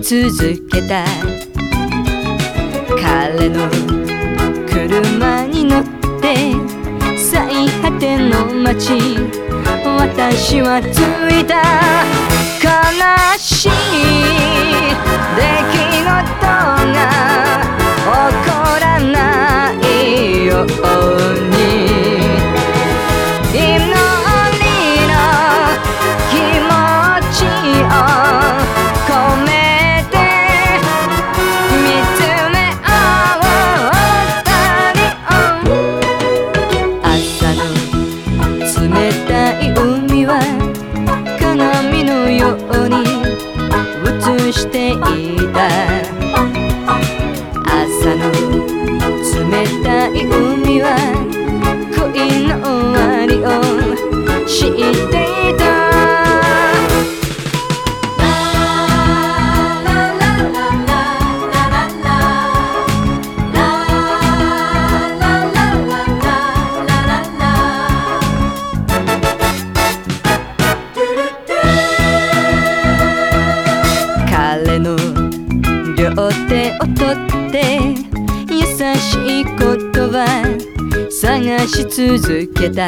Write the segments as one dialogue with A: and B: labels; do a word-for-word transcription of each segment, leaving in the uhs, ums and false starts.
A: 続けた。彼の車に乗って最果ての街、私は着いた。悲しい出来事が起こらないように、祈りの気持ちを込めて見つめ合おう二人。朝の冷たい海は鏡のように映していた。朝の冷たい海は恋の終わりを知っていた。彼の両手を取って優しい言葉探し続けた。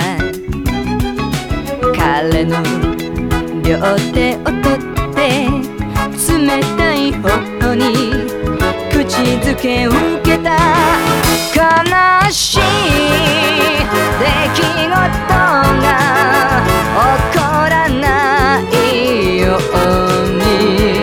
A: 彼の両手を取って冷たい頬に口づけを受けた。悲しい出来事が起こらないように、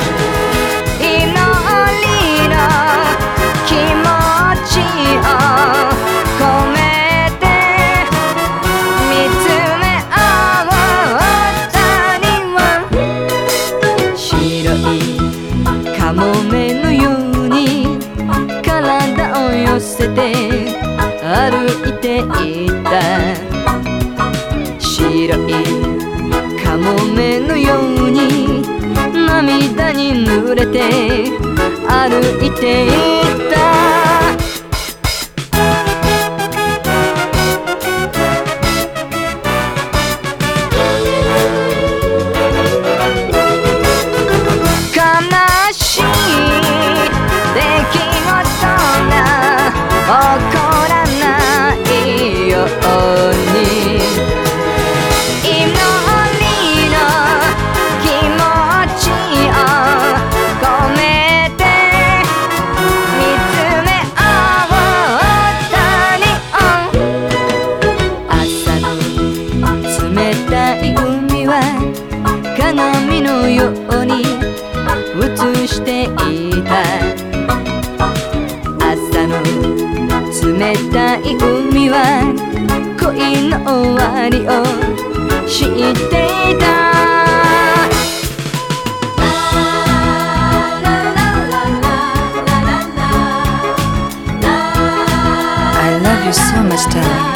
A: カモメのように体を寄せて歩いていた。白いカモメのように涙に濡れて歩いていた。悲しい出来事が起こらないように、祈りの気持ちを込めて見つめ合おう二人。朝の冷たい海は鏡のように映していた。朝の冷たい海は恋の終わりを知っていた。I love you so much, darling.